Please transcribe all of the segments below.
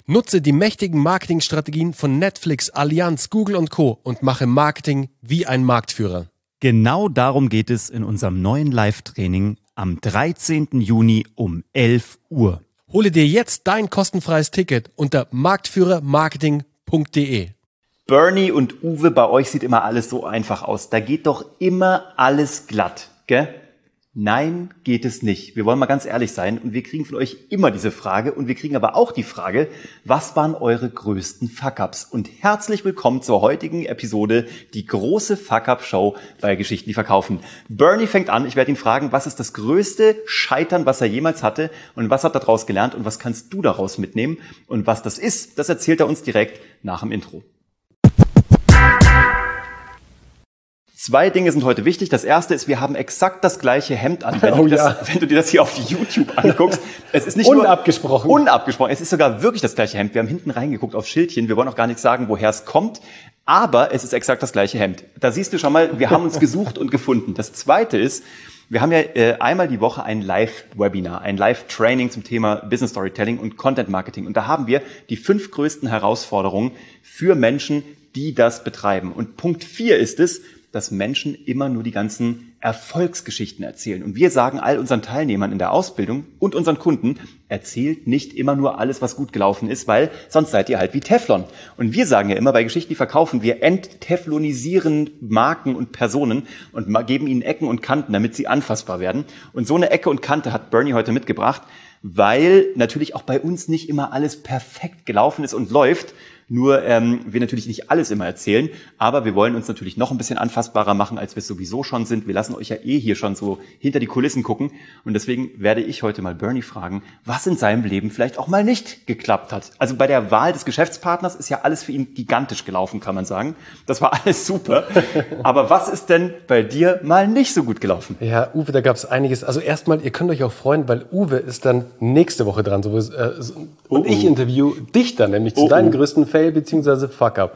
Nutze die mächtigen Marketingstrategien von Netflix, Allianz, Google und Co. und mache Marketing wie ein Marktführer. Genau darum geht es in unserem neuen Live-Training am 13. Juni um 11 Uhr. Hole dir jetzt dein kostenfreies Ticket unter marktführermarketing.de. Bernie und Uwe, bei euch sieht immer alles so einfach aus. Da geht doch immer alles glatt, gell? Nein, geht es nicht. Wir wollen mal ganz ehrlich sein und wir kriegen von euch immer diese Frage und wir kriegen aber auch die Frage, was waren eure größten Fuck-Ups? Und herzlich willkommen zur heutigen Episode, die große Fuck-Up-Show bei Geschichten, die verkaufen. Bernie fängt an, ich werde ihn fragen, was ist das größte Scheitern, was er jemals hatte und was hat er daraus gelernt und was kannst du daraus mitnehmen? Und was das ist, das erzählt er uns direkt nach dem Intro. Zwei Dinge sind heute wichtig. Das erste ist, wir haben exakt das gleiche Hemd an. Wenn du dir das hier auf YouTube anguckst, es ist nicht unabgesprochen. Unabgesprochen. Es ist sogar wirklich das gleiche Hemd. Wir haben hinten reingeguckt auf Schildchen. Wir wollen auch gar nicht sagen, woher es kommt. Aber es ist exakt das gleiche Hemd. Da siehst du schon mal, wir haben uns gesucht und gefunden. Das zweite ist, wir haben ja einmal die Woche ein Live-Webinar, ein Live-Training zum Thema Business Storytelling und Content Marketing. Und da haben wir die 5 größten Herausforderungen für Menschen, die das betreiben. Und Punkt 4 ist es, dass Menschen immer nur die ganzen Erfolgsgeschichten erzählen. Und wir sagen all unseren Teilnehmern in der Ausbildung und unseren Kunden, erzählt nicht immer nur alles, was gut gelaufen ist, weil sonst seid ihr halt wie Teflon. Und wir sagen ja immer, bei Geschichten, die verkaufen, wir entteflonisieren Marken und Personen und geben ihnen Ecken und Kanten, damit sie anfassbar werden. Und so eine Ecke und Kante hat Bernie heute mitgebracht, weil natürlich auch bei uns nicht immer alles perfekt gelaufen ist und läuft. Nur wir natürlich nicht alles immer erzählen, aber wir wollen uns natürlich noch ein bisschen anfassbarer machen, als wir es sowieso schon sind. Wir lassen euch ja hier schon so hinter die Kulissen gucken und deswegen werde ich heute mal Bernie fragen, was in seinem Leben vielleicht auch mal nicht geklappt hat. Also bei der Wahl des Geschäftspartners ist ja alles für ihn gigantisch gelaufen, kann man sagen. Das war alles super. Aber was ist denn bei dir mal nicht so gut gelaufen? Ja, Uwe, da gab es einiges. Also erstmal, ihr könnt euch auch freuen, weil Uwe ist dann nächste Woche dran. Und ich interview dich dann nämlich zu deinen größten Fail bzw. Fuck-Up.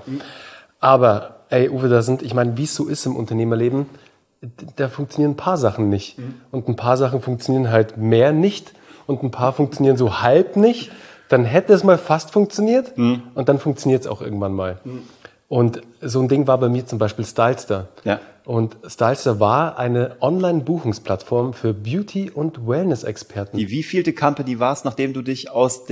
Aber, ey Uwe, ich meine, wie es so ist im Unternehmerleben, da funktionieren ein paar Sachen nicht. Und ein paar Sachen funktionieren halt mehr nicht und ein paar funktionieren so halb nicht. Dann hätte es mal fast funktioniert und dann funktioniert es auch irgendwann mal. Und so ein Ding war bei mir zum Beispiel Stylester. Ja. Und Stylester war eine Online-Buchungsplattform für Beauty- und Wellness-Experten. Die wievielte Company war es, nachdem du dich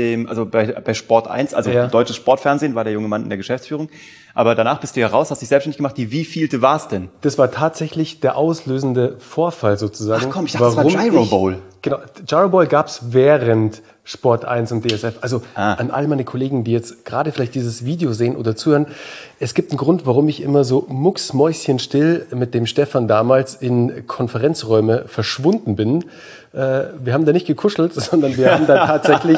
bei Sport 1, also Deutsches Sportfernsehen, war der junge Mann in der Geschäftsführung, aber danach bist du ja raus, hast dich selbstständig gemacht. Die wievielte war es denn? Das war tatsächlich der auslösende Vorfall sozusagen. Ach komm, ich dachte, das war Gyro Bowl. Genau, Gyro Bowl gab's während Sport 1 und DSF. Also an all meine Kollegen, die jetzt gerade vielleicht dieses Video sehen oder zuhören, es gibt einen Grund, warum ich immer so mucksmäuschenstill mit dem Stefan damals in Konferenzräume verschwunden bin. Wir haben da nicht gekuschelt, sondern wir haben da tatsächlich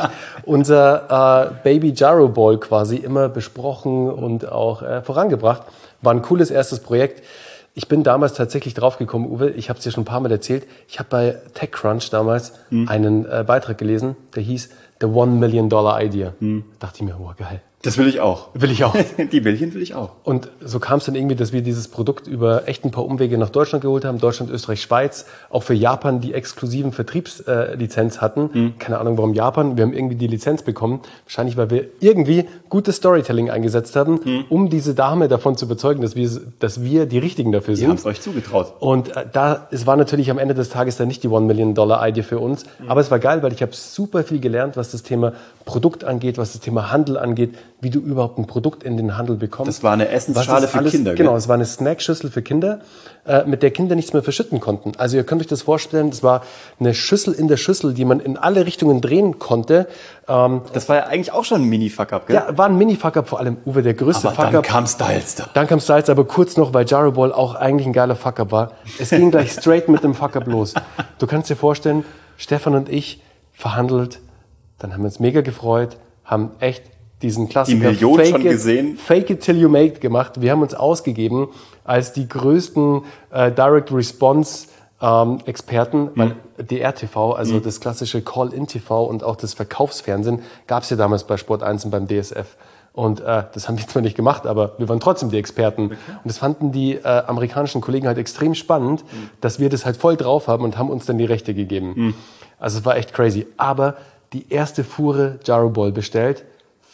unser Baby Gyro Ball quasi immer besprochen und auch vorangebracht. War ein cooles erstes Projekt. Ich bin damals tatsächlich draufgekommen, Uwe, ich habe es dir schon ein paar Mal erzählt, ich habe bei TechCrunch damals einen Beitrag gelesen, der hieß The $1 Million Idea. Da dachte ich mir, oh geil. Das will ich auch. Will ich auch. Die Millchen will ich auch. Und so kam es dann irgendwie, dass wir dieses Produkt über echt ein paar Umwege nach Deutschland geholt haben. Deutschland, Österreich, Schweiz. Auch für Japan die exklusiven Vertriebslizenz hatten. Keine Ahnung, warum Japan. Wir haben irgendwie die Lizenz bekommen. Wahrscheinlich, weil wir irgendwie gutes Storytelling eingesetzt haben, um diese Dame davon zu überzeugen, dass wir die Richtigen dafür sind. Die haben es euch zugetraut. Und es war natürlich am Ende des Tages dann nicht die $1 Million Idee für uns. Aber es war geil, weil ich habe super viel gelernt, was das Thema Produkt angeht, was das Thema Handel angeht, wie du überhaupt ein Produkt in den Handel bekommst. Das war eine Essensschale für Kinder, gell? Genau, es war eine Snackschüssel für Kinder, mit der Kinder nichts mehr verschütten konnten. Also ihr könnt euch das vorstellen, das war eine Schüssel in der Schüssel, die man in alle Richtungen drehen konnte. Das war ja eigentlich auch schon ein Mini-Fuck-Up, gell? Ja, war ein Mini-Fuck-Up, vor allem, Uwe, der größte Fuck-Up. Dann kam Stylester. Dann kam Stylester, aber kurz noch, weil Gyro Ball auch eigentlich ein geiler Fuck-Up war. Es ging gleich straight mit dem Fuck-Up los. Du kannst dir vorstellen, Stefan und ich verhandelt, dann haben wir uns mega gefreut, haben echt diesen Klassiker die Million schon gesehen. Fake it till you make it gemacht. Wir haben uns ausgegeben als die größten Direct Response Experten, weil DR-TV, also das klassische Call-in-TV und auch das Verkaufsfernsehen, gab es ja damals bei Sport 1 und beim DSF. Und das haben wir zwar nicht gemacht, aber wir waren trotzdem die Experten. Okay. Und das fanden die amerikanischen Kollegen halt extrem spannend, dass wir das halt voll drauf haben und haben uns dann die Rechte gegeben. Also es war echt crazy. Aber die erste Fuhre Gyro Ball bestellt,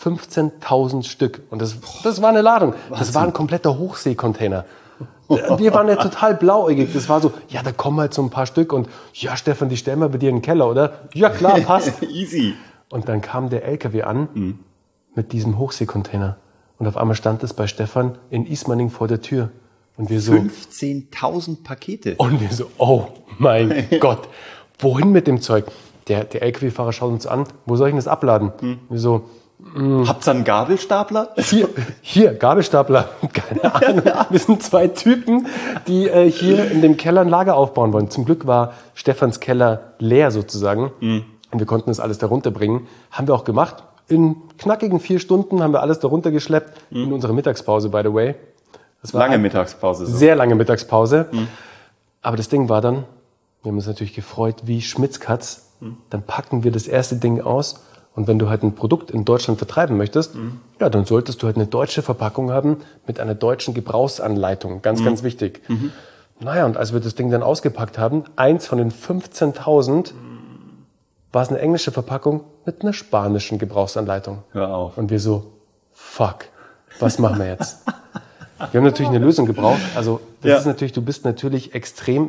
15.000 Stück. Und das war eine Ladung. Das war ein kompletter Hochseekontainer. Wir waren ja total blauäugig. Das war so, ja, da kommen halt so ein paar Stück und ja, Stefan, die stellen wir bei dir in den Keller, oder? Ja, klar, passt. Easy. Und dann kam der LKW an mit diesem Hochseekontainer. Und auf einmal stand es bei Stefan in Ismaning vor der Tür. Und wir so 15.000 Pakete. Und wir so, oh mein Gott, wohin mit dem Zeug? Der LKW-Fahrer schaut uns an, wo soll ich denn das abladen? Wir so, habt ihr einen Gabelstapler? Hier, Gabelstapler, keine Ahnung. Wir sind 2 Typen, die hier in dem Keller ein Lager aufbauen wollen. Zum Glück war Stefans Keller leer sozusagen und wir konnten das alles da runterbringen. Haben wir auch gemacht. In knackigen 4 Stunden haben wir alles da runtergeschleppt in unserer Mittagspause, by the way. Das war lange Mittagspause. So. Sehr lange Mittagspause. Aber das Ding war dann, wir haben uns natürlich gefreut wie Schmitzkatz. Dann packen wir das erste Ding aus. Und wenn du halt ein Produkt in Deutschland vertreiben möchtest, ja, dann solltest du halt eine deutsche Verpackung haben mit einer deutschen Gebrauchsanleitung. Ganz, ganz wichtig. Naja, und als wir das Ding dann ausgepackt haben, eins von den 15.000 war es eine englische Verpackung mit einer spanischen Gebrauchsanleitung. Hör auf. Und wir so, fuck, was machen wir jetzt? Wir haben natürlich eine Lösung gebraucht. Also das ist natürlich, du bist natürlich extrem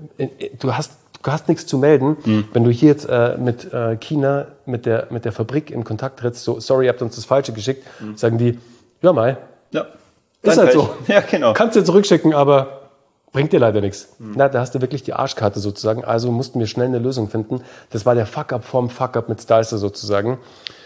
du hast nichts zu melden. Wenn du hier jetzt mit China, mit der Fabrik in Kontakt trittst, so, sorry, ihr habt uns das Falsche geschickt, sagen die, ja mal, ist halt so. Ja, genau. Kannst du zurückschicken, aber bringt dir leider nichts. Na, da hast du wirklich die Arschkarte sozusagen. Also mussten wir schnell eine Lösung finden. Das war der Fuck-up vom Fuck-up mit Styler sozusagen.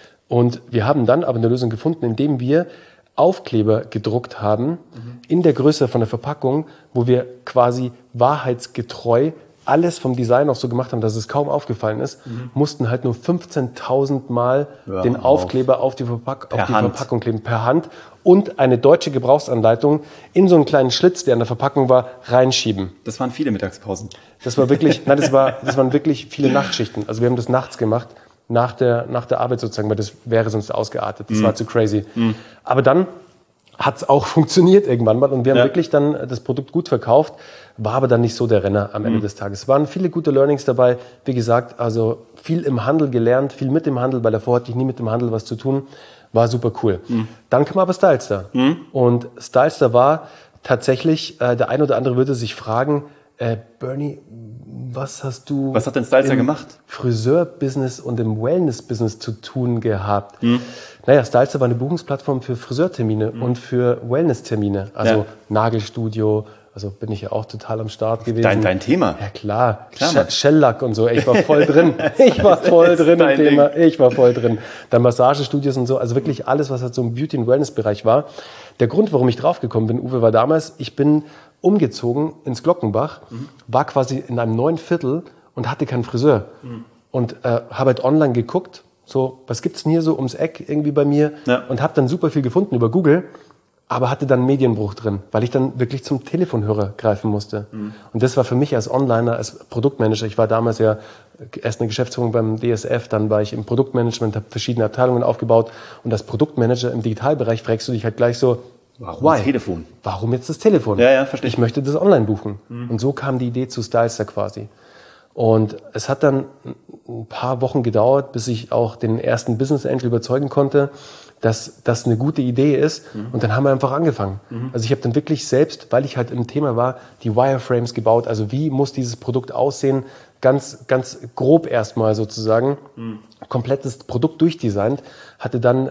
Und wir haben dann aber eine Lösung gefunden, indem wir Aufkleber gedruckt haben in der Größe von der Verpackung, wo wir quasi wahrheitsgetreu alles vom Design auch so gemacht haben, dass es kaum aufgefallen ist, mussten halt nur 15.000 Mal den Aufkleber auf die Verpackung kleben, per Hand, und eine deutsche Gebrauchsanleitung in so einen kleinen Schlitz, der an der Verpackung war, reinschieben. Das waren viele Mittagspausen. Das war wirklich, das waren wirklich viele Nachtschichten. Also wir haben das nachts gemacht, nach der Arbeit sozusagen, weil das wäre sonst ausgeartet. Das war zu crazy. Aber dann hat es auch funktioniert irgendwann mal und wir haben wirklich dann das Produkt gut verkauft, war aber dann nicht so der Renner am Ende des Tages. Es waren viele gute Learnings dabei. Wie gesagt, also viel im Handel gelernt, viel mit dem Handel, weil davor hatte ich nie mit dem Handel was zu tun. War super cool. Dann kam aber Stylestar. Und Stylestar war tatsächlich, der ein oder andere würde sich fragen, Bernie, was hat denn Stylestar gemacht? Friseur-Business und im Wellness-Business zu tun gehabt? Naja, Stylestar war eine Buchungsplattform für Friseurtermine und für Wellness-Termine. Also Nagelstudio, also bin ich ja auch total am Start gewesen. Dein Thema? Ja, klar. Shellack und so. Ich war voll drin. Ich war voll drin im Thema. Ich war voll drin. Dann Massagestudios und so. Also wirklich alles, was halt so im Beauty- und Wellness-Bereich war. Der Grund, warum ich draufgekommen bin, Uwe, war damals, ich bin umgezogen ins Glockenbach, war quasi in einem neuen Viertel und hatte keinen Friseur. Und habe halt online geguckt, so, was gibt's denn hier so ums Eck irgendwie bei mir? Und habe dann super viel gefunden über Google, aber hatte dann einen Medienbruch drin, weil ich dann wirklich zum Telefonhörer greifen musste. Und das war für mich als Onliner, als Produktmanager, ich war damals ja erst eine Geschäftsführung beim DSF, dann war ich im Produktmanagement, habe verschiedene Abteilungen aufgebaut und als Produktmanager im Digitalbereich fragst du dich halt gleich so, warum das Telefon? Warum jetzt das Telefon? Ja, verstehe ich. Ich möchte das online buchen. Und so kam die Idee zu Stylestar quasi. Und es hat dann ein paar Wochen gedauert, bis ich auch den ersten Business Angel überzeugen konnte, dass das eine gute Idee ist. Und dann haben wir einfach angefangen. Also ich habe dann wirklich selbst, weil ich halt im Thema war, die Wireframes gebaut. Also wie muss dieses Produkt aussehen? Ganz, ganz grob erstmal sozusagen. Komplettes Produkt durchdesignt. Hatte dann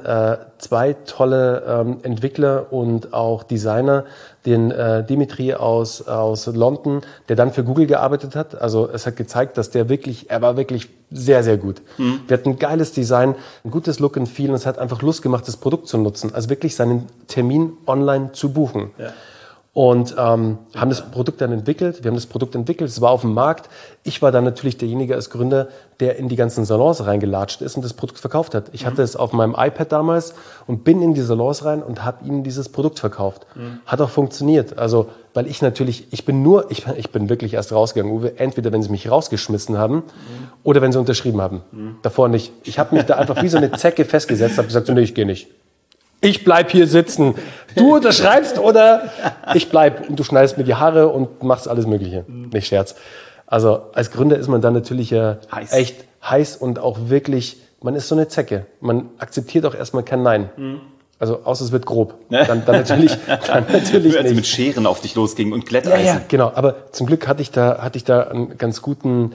2 tolle Entwickler und auch Designer, den Dimitri aus London, der dann für Google gearbeitet hat. Also es hat gezeigt, dass er war wirklich sehr, sehr gut. Wir hatten ein geiles Design, ein gutes Look and Feel und es hat einfach Lust gemacht, das Produkt zu nutzen. Also wirklich seinen Termin online zu buchen. Ja. Und haben das Produkt dann entwickelt. Wir haben das Produkt entwickelt, es war auf dem Markt. Ich war dann natürlich derjenige als Gründer, der in die ganzen Salons reingelatscht ist und das Produkt verkauft hat. Ich hatte es auf meinem iPad damals und bin in die Salons rein und habe ihnen dieses Produkt verkauft. Hat auch funktioniert. Also, weil ich natürlich, ich bin wirklich erst rausgegangen, Uwe, entweder wenn sie mich rausgeschmissen haben oder wenn sie unterschrieben haben. Davor nicht. Ich habe mich da einfach wie so eine Zecke festgesetzt, habe gesagt, so, nee, ich gehe nicht. Ich bleib hier sitzen. Du unterschreibst oder ich bleib und du schneidest mir die Haare und machst alles Mögliche. Nicht Scherz. Also als Gründer ist man dann natürlich echt heiß und auch wirklich, man ist so eine Zecke. Man akzeptiert auch erstmal kein Nein. Also außer es wird grob. Dann natürlich Als nicht. mit Scheren auf dich losging und Glätteisen. Ja, genau. Aber zum Glück hatte ich da einen ganz guten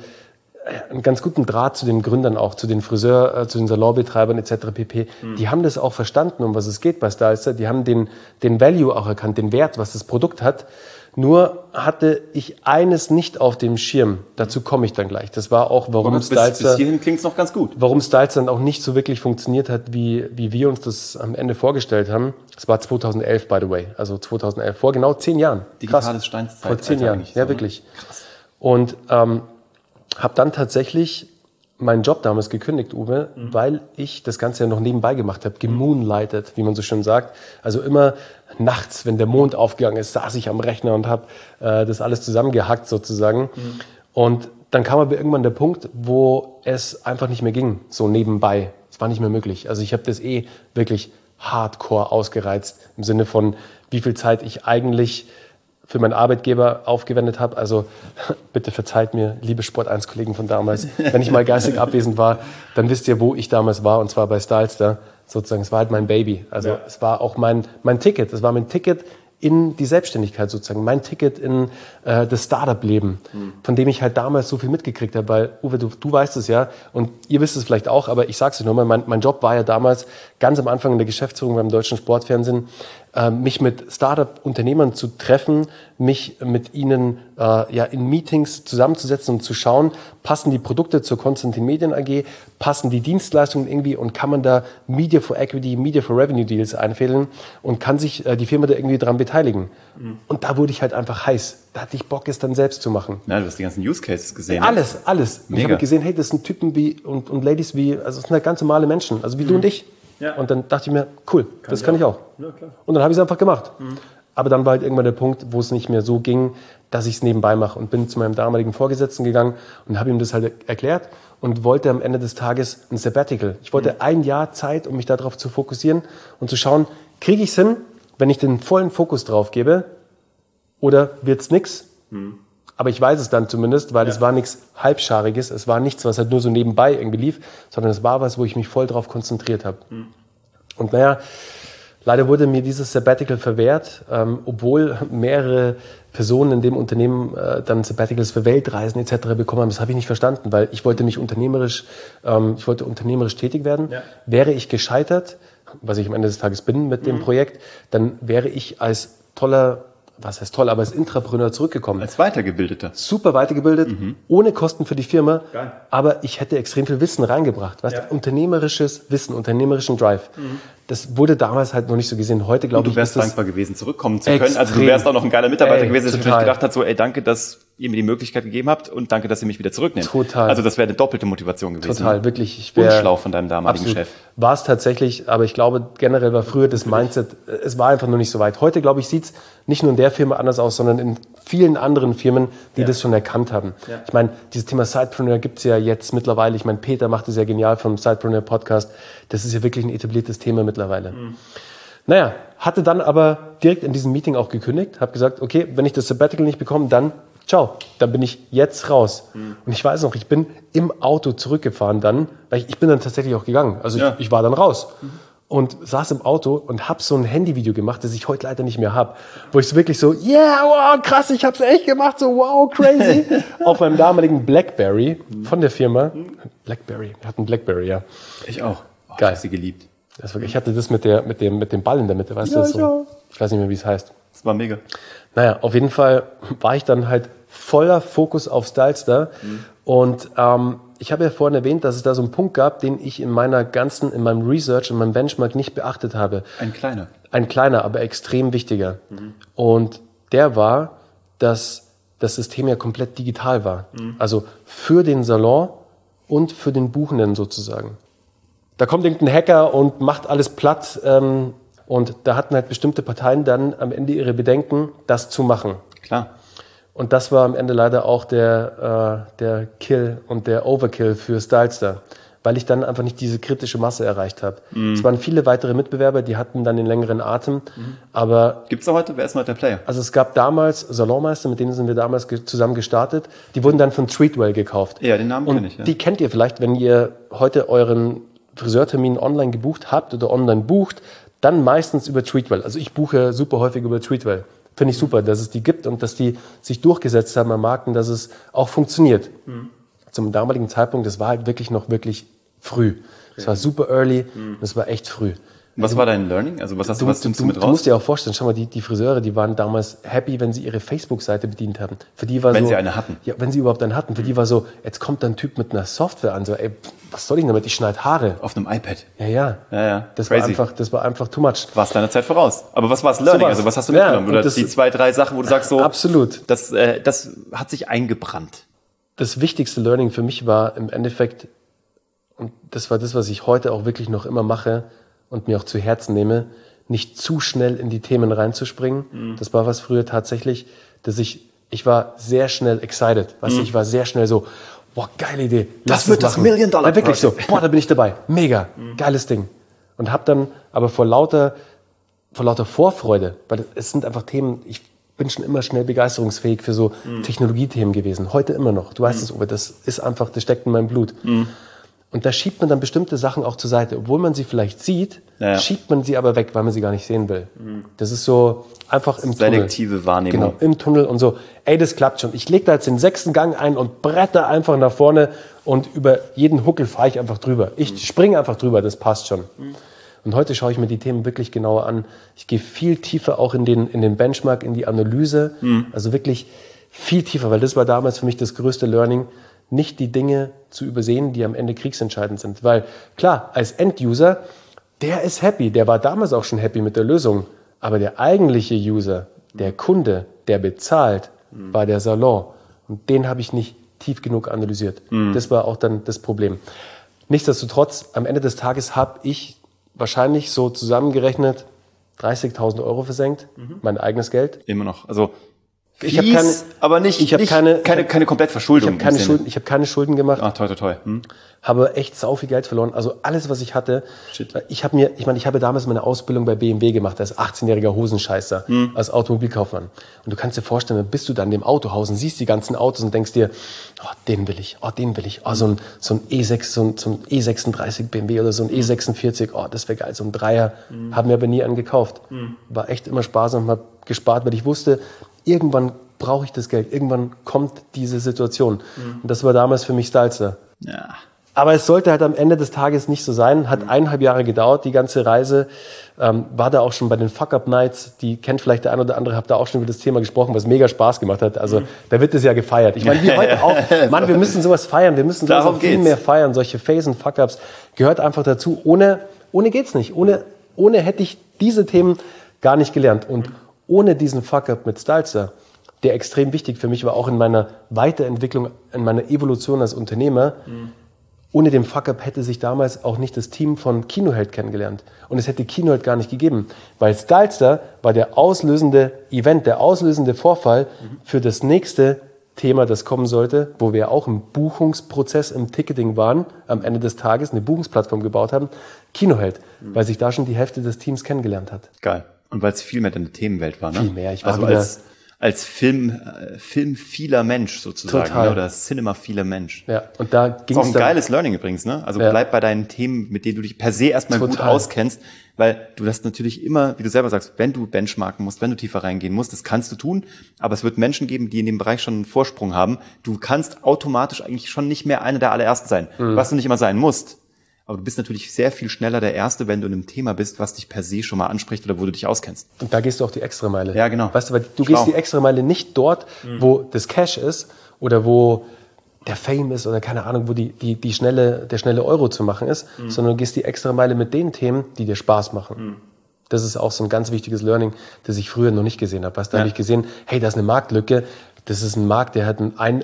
Draht zu den Gründern auch, zu den zu den Salonbetreibern etc. pp. Die haben das auch verstanden, um was es geht bei Stylester. Die haben den Value auch erkannt, den Wert, was das Produkt hat. Nur hatte ich eines nicht auf dem Schirm. Dazu komme ich dann gleich. Das war auch, warum Stylester... Bis hierhin klingt es noch ganz gut. Warum Stylester dann auch nicht so wirklich funktioniert hat, wie wir uns das am Ende vorgestellt haben. Das war 2011, by the way. Also 2011, vor genau 10 Jahren. Digitales Steinzeit. Vor 10 Jahren, ja, so, wirklich. Krass. Und habe dann tatsächlich meinen Job damals gekündigt, Uwe, weil ich das Ganze ja noch nebenbei gemacht habe, gemoonlighted, wie man so schön sagt. Also immer nachts, wenn der Mond aufgegangen ist, saß ich am Rechner und habe das alles zusammengehackt sozusagen. Und dann kam aber irgendwann der Punkt, wo es einfach nicht mehr ging, so nebenbei. Es war nicht mehr möglich. Also ich habe das wirklich hardcore ausgereizt, im Sinne von, wie viel Zeit ich eigentlich für meinen Arbeitgeber aufgewendet habe. Also bitte verzeiht mir, liebe Sport1-Kollegen von damals, wenn ich mal geistig abwesend war, dann wisst ihr, wo ich damals war, und zwar bei Stylester. Sozusagen, es war halt mein Baby. Also es war auch mein Ticket. Es war mein Ticket in die Selbstständigkeit sozusagen, mein Ticket in das Startup-Leben, von dem ich halt damals so viel mitgekriegt habe, weil, Uwe, du weißt es ja und ihr wisst es vielleicht auch, aber ich sag's euch nochmal, mein Job war ja damals ganz am Anfang in der Geschäftsführung beim Deutschen Sportfernsehen, mich mit Startup-Unternehmern zu treffen, mich mit ihnen in Meetings zusammenzusetzen und zu schauen, passen die Produkte zur Konstantin Medien AG, passen die Dienstleistungen irgendwie und kann man da Media for Equity, Media for Revenue Deals einfädeln und kann sich die Firma da irgendwie dran beteiligen. Und da wurde ich halt einfach heiß. Da hatte ich Bock, es dann selbst zu machen. Ja, du hast die ganzen Use Cases gesehen. Alles. Mega. Ich habe gesehen, hey, das sind Typen und Ladies also das sind halt ganz normale Menschen, also wie du und ich. Ja. Und dann dachte ich mir, cool, das kann ich auch. Ja, klar. Und dann habe ich es einfach gemacht. Aber dann war halt irgendwann der Punkt, wo es nicht mehr so ging, dass ich es nebenbei mache und bin zu meinem damaligen Vorgesetzten gegangen und habe ihm das halt erklärt und wollte am Ende des Tages ein Sabbatical. Ich wollte 1 Jahr Zeit, um mich darauf zu fokussieren und zu schauen, kriege ich es hin, wenn ich den vollen Fokus drauf gebe, oder wird es nix? Aber ich weiß es dann zumindest, weil es war nichts Halbschariges, es war nichts, was halt nur so nebenbei irgendwie lief, sondern es war was, wo ich mich voll drauf konzentriert habe. Und leider wurde mir dieses Sabbatical verwehrt, obwohl mehrere Personen in dem Unternehmen dann Sabbaticals für Weltreisen etc. bekommen haben. Das habe ich nicht verstanden, weil ich wollte unternehmerisch tätig werden. Ja. Wäre ich gescheitert, was ich am Ende des Tages bin mit dem Projekt, dann wäre ich als aber als Intrapreneur zurückgekommen. Als Weitergebildeter. Super weitergebildet, ohne Kosten für die Firma. Geil. Aber ich hätte extrem viel Wissen reingebracht. Weißt du, unternehmerisches Wissen, unternehmerischen Drive. Das wurde damals halt noch nicht so gesehen. Heute, glaube ich, du wärst dankbar gewesen, zurückkommen zu können. Extrem. Also du wärst auch noch ein geiler Mitarbeiter gewesen, der sich total. gedacht hat, so, danke, dass ihr mir die Möglichkeit gegeben habt und danke, dass ihr mich wieder zurücknehmt. Total. Also das wäre eine doppelte Motivation gewesen. Total, wirklich. Ich unschlau von deinem damaligen absolut. Chef. War es tatsächlich, aber ich glaube, generell war früher das Mindset, es war einfach nur nicht so weit. Heute, glaube ich, sieht es nicht nur in der Firma anders aus, sondern in vielen anderen Firmen, die das schon erkannt haben. Ja. Ich meine, dieses Thema Sidepreneur gibt es ja jetzt mittlerweile. Ich meine, Peter macht es ja genial vom Sidepreneur Podcast. Das ist ja wirklich ein etabliertes Thema mittlerweile. Naja, hatte dann aber direkt in diesem Meeting auch gekündigt, habe gesagt, okay, wenn ich das Sabbatical nicht bekomme, dann ciao, dann bin ich jetzt raus. Und ich weiß noch, ich bin im Auto zurückgefahren dann, weil ich bin dann tatsächlich auch gegangen. Also ich war dann raus. Und saß im Auto und habe so ein Handyvideo gemacht, das ich heute leider nicht mehr habe, wo ich so wirklich so, yeah, wow, krass, ich habe es echt gemacht, so wow, crazy, auf meinem damaligen Blackberry von der Firma. Blackberry, wir hatten Blackberry, ja. Ich auch. Geil. Ich habe sie geliebt. Ich hatte das mit dem Ball in der Mitte, weißt du? So. Ich weiß nicht mehr, wie es heißt. Das war mega. Naja, auf jeden Fall war ich dann halt voller Fokus auf Stylester. Und ich habe ja vorhin erwähnt, dass es da so einen Punkt gab, den ich in meinem Research, in meinem Benchmark nicht beachtet habe. Ein kleiner, aber extrem wichtiger. Und der war, dass das System ja komplett digital war. Also für den Salon und für den Buchenden sozusagen. Da kommt irgendein Hacker und macht alles platt. Und da hatten halt bestimmte Parteien dann am Ende ihre Bedenken, das zu machen. Klar. Und das war am Ende leider auch der Kill und der Overkill für Stylester, weil ich dann einfach nicht diese kritische Masse erreicht habe. Es waren viele weitere Mitbewerber, die hatten dann den längeren Atem, aber... Gibt's da heute? Wer ist noch der Player? Also es gab damals Salonmeister, mit denen sind wir damals zusammen gestartet, die wurden dann von Treatwell gekauft. Ja, den Namen kenne ich. Ja. Die kennt ihr vielleicht, wenn ihr heute euren Friseurtermin online gebucht habt oder online bucht, dann meistens über Treatwell. Also ich buche super häufig über Treatwell. Finde ich super, dass es die gibt und dass die sich durchgesetzt haben am Markt und dass es auch funktioniert. Zum damaligen Zeitpunkt, das war halt wirklich früh. Es war super early, das war echt früh. Was war dein Learning? Also was nimmst du mit raus? Du musst dir auch vorstellen, schau mal, die Friseure, die waren damals happy, wenn sie ihre Facebook-Seite bedient haben. Für die war wenn sie eine hatten. Ja, wenn sie überhaupt eine hatten. Für die war so, jetzt kommt da ein Typ mit einer Software an, so, ey, was soll ich damit? Ich schneide Haare. Auf einem iPad. Ja. Das war einfach too much. Warst deiner Zeit voraus. Aber was war das Learning? Also was hast du mitgenommen? Oder die 2, 3 Sachen, wo du sagst so, absolut. Das hat sich eingebrannt. Das wichtigste Learning für mich war im Endeffekt, und das war das, was ich heute auch wirklich noch immer mache und mir auch zu Herzen nehme, nicht zu schnell in die Themen reinzuspringen. Das war was früher tatsächlich, dass ich war sehr schnell excited. Weißt du, ich war sehr schnell so, boah, geile Idee. Das wird das $1 Million Ja, wirklich so, boah, da bin ich dabei. Mega, geiles Ding. Und hab dann aber vor lauter Vorfreude, weil es sind einfach Themen, ich bin schon immer schnell begeisterungsfähig für so Technologiethemen gewesen. Heute immer noch. Du weißt es, Uwe, das ist einfach, das steckt in meinem Blut. Und da schiebt man dann bestimmte Sachen auch zur Seite. Obwohl man sie vielleicht sieht, schiebt man sie aber weg, weil man sie gar nicht sehen will. Das ist so einfach im Tunnel. Selektive Wahrnehmung. Genau, im Tunnel und so. Ey, das klappt schon. Ich lege da jetzt den 6. Gang ein und bretter einfach nach vorne und über jeden Huckel fahre ich einfach drüber. Ich springe einfach drüber, das passt schon. Und heute schaue ich mir die Themen wirklich genauer an. Ich gehe viel tiefer auch in den Benchmark, in die Analyse. Also wirklich viel tiefer, weil das war damals für mich das größte Learning, nicht die Dinge zu übersehen, die am Ende kriegsentscheidend sind. Weil klar, als End-User, der ist happy, der war damals auch schon happy mit der Lösung. Aber der eigentliche User, der Kunde, der bezahlt, war der Salon. Und den habe ich nicht tief genug analysiert. Das war auch dann das Problem. Nichtsdestotrotz, am Ende des Tages habe ich wahrscheinlich so zusammengerechnet 30.000 € versenkt, mein eigenes Geld. Immer noch. Also ich habe keine Komplettverschuldung. Ich habe keine Schulden gemacht. Ah, toi. Habe echt sau viel Geld verloren. Also alles, was ich hatte. Shit. Ich habe damals meine Ausbildung bei BMW gemacht als 18-jähriger Hosenscheißer, als Automobilkaufmann. Und du kannst dir vorstellen, dann bist du dann in dem Autohaus und siehst die ganzen Autos und denkst dir, oh, den will ich. So ein E6, so ein E36 BMW oder so ein E46, oh, das wäre geil. So ein Dreier. Haben wir aber nie einen gekauft. War echt immer sparsam und habe gespart, weil ich wusste, irgendwann brauche ich das Geld. Irgendwann kommt diese Situation. Und das war damals für mich Stylester. Ja. Aber es sollte halt am Ende des Tages nicht so sein. Hat 1,5 Jahre gedauert, die ganze Reise. War da auch schon bei den Fuck-Up-Nights. Die kennt vielleicht der ein oder andere. Hab da auch schon über das Thema gesprochen, was mega Spaß gemacht hat. Also da wird es ja gefeiert. Ich meine, wie heute auch. Mann, wir müssen sowas feiern. Wir müssen sowas auch viel mehr feiern. Solche Phasen, Fuck-Ups gehört einfach dazu. Ohne geht's nicht. Ohne hätte ich diese Themen gar nicht gelernt. Und ohne diesen Fuck-Up mit Stylester, der extrem wichtig für mich war, auch in meiner Weiterentwicklung, in meiner Evolution als Unternehmer, ohne den Fuck-Up hätte sich damals auch nicht das Team von Kinoheld kennengelernt. Und es hätte Kinoheld gar nicht gegeben. Weil Stylester war der auslösende Event, der auslösende Vorfall für das nächste Thema, das kommen sollte, wo wir auch im Buchungsprozess, im Ticketing waren, am Ende des Tages eine Buchungsplattform gebaut haben, Kinoheld, weil sich da schon die Hälfte des Teams kennengelernt hat. Geil. Und weil es viel mehr deine Themenwelt war, ne? Viel mehr. Ich war als filmphiler Mensch sozusagen, ne? Oder cinemaphiler Mensch. Ja, und da ging's auch ein geiles Learning übrigens, ne? Also bleib bei deinen Themen, mit denen du dich per se erstmal gut auskennst, weil du das natürlich immer, wie du selber sagst, wenn du benchmarken musst, wenn du tiefer reingehen musst, das kannst du tun, aber es wird Menschen geben, die in dem Bereich schon einen Vorsprung haben. Du kannst automatisch eigentlich schon nicht mehr einer der allerersten sein, was du nicht immer sein musst. Aber du bist natürlich sehr viel schneller der Erste, wenn du in einem Thema bist, was dich per se schon mal anspricht oder wo du dich auskennst. Und da gehst du auch die Extrameile. Ja, genau. Weißt du, weil du gehst die Extrameile nicht dort, wo das Cash ist oder wo der Fame ist oder keine Ahnung, wo der schnelle Euro zu machen ist, sondern du gehst die Extrameile mit den Themen, die dir Spaß machen. Das ist auch so ein ganz wichtiges Learning, das ich früher noch nicht gesehen habe. Da habe ich gesehen, hey, da ist eine Marktlücke. Das ist ein Markt, der hat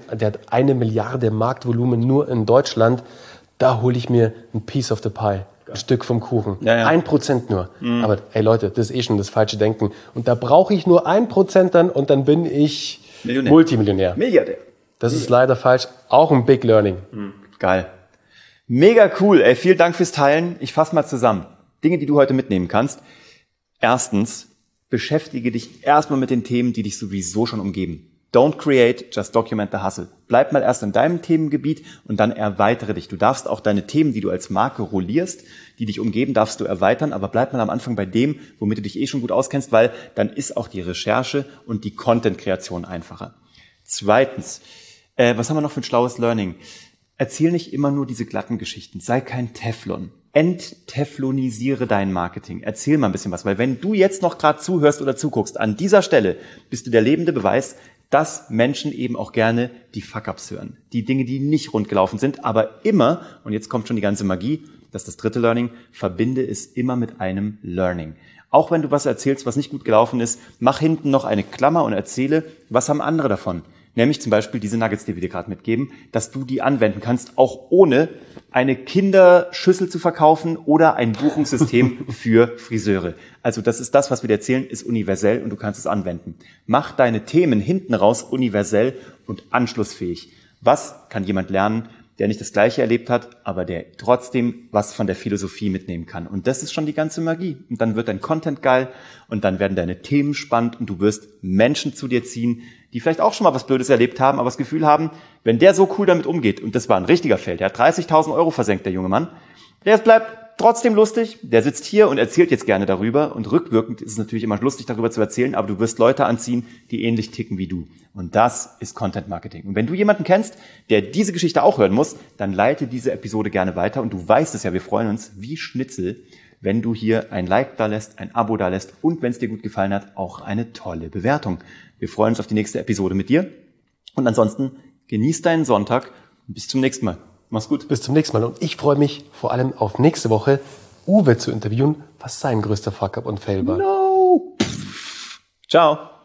1 Milliarde Marktvolumen nur in Deutschland. Da hole ich mir ein Piece of the pie, ein Stück vom Kuchen. 1% nur. Aber hey Leute, das ist eh schon das falsche Denken. Und da brauche ich nur 1% dann und dann bin ich Multimillionär. Milliardär. Das ist leider falsch. Auch ein Big Learning. Geil. Mega cool. Ey, vielen Dank fürs Teilen. Ich fasse mal zusammen. Dinge, die du heute mitnehmen kannst. Erstens, beschäftige dich erstmal mit den Themen, die dich sowieso schon umgeben. Don't create, just document the hustle. Bleib mal erst in deinem Themengebiet und dann erweitere dich. Du darfst auch deine Themen, die du als Marke rollierst, die dich umgeben, darfst du erweitern, aber bleib mal am Anfang bei dem, womit du dich schon gut auskennst, weil dann ist auch die Recherche und die Content-Kreation einfacher. Zweitens, was haben wir noch für ein schlaues Learning? Erzähl nicht immer nur diese glatten Geschichten. Sei kein Teflon. Entteflonisiere dein Marketing. Erzähl mal ein bisschen was, weil wenn du jetzt noch gerade zuhörst oder zuguckst, an dieser Stelle bist du der lebende Beweis, dass Menschen eben auch gerne die Fuck-Ups hören. Die Dinge, die nicht rund gelaufen sind, aber immer, und jetzt kommt schon die ganze Magie, das ist das dritte Learning, verbinde es immer mit einem Learning. Auch wenn du was erzählst, was nicht gut gelaufen ist, mach hinten noch eine Klammer und erzähle, was haben andere davon. Nämlich zum Beispiel diese Nuggets, die wir dir gerade mitgeben, dass du die anwenden kannst, auch ohne eine Kinderschüssel zu verkaufen oder ein Buchungssystem für Friseure. Also das ist das, was wir dir erzählen, ist universell und du kannst es anwenden. Mach deine Themen hinten raus universell und anschlussfähig. Was kann jemand lernen, der nicht das Gleiche erlebt hat, aber der trotzdem was von der Philosophie mitnehmen kann? Und das ist schon die ganze Magie. Und dann wird dein Content geil und dann werden deine Themen spannend und du wirst Menschen zu dir ziehen, die vielleicht auch schon mal was Blödes erlebt haben, aber das Gefühl haben, wenn der so cool damit umgeht, und das war ein richtiger Fail, der hat 30.000 € versenkt, der junge Mann, der bleibt trotzdem lustig, der sitzt hier und erzählt jetzt gerne darüber und rückwirkend ist es natürlich immer lustig, darüber zu erzählen, aber du wirst Leute anziehen, die ähnlich ticken wie du. Und das ist Content Marketing. Und wenn du jemanden kennst, der diese Geschichte auch hören muss, dann leite diese Episode gerne weiter und du weißt es ja, wir freuen uns wie Schnitzel, wenn du hier ein Like da lässt, ein Abo da lässt und wenn es dir gut gefallen hat, auch eine tolle Bewertung. Wir freuen uns auf die nächste Episode mit dir und ansonsten genieß deinen Sonntag und bis zum nächsten Mal. Mach's gut. Bis zum nächsten Mal und ich freue mich vor allem auf nächste Woche, Uwe zu interviewen, was sein größter Fuck-up und Fail war. No. Ciao.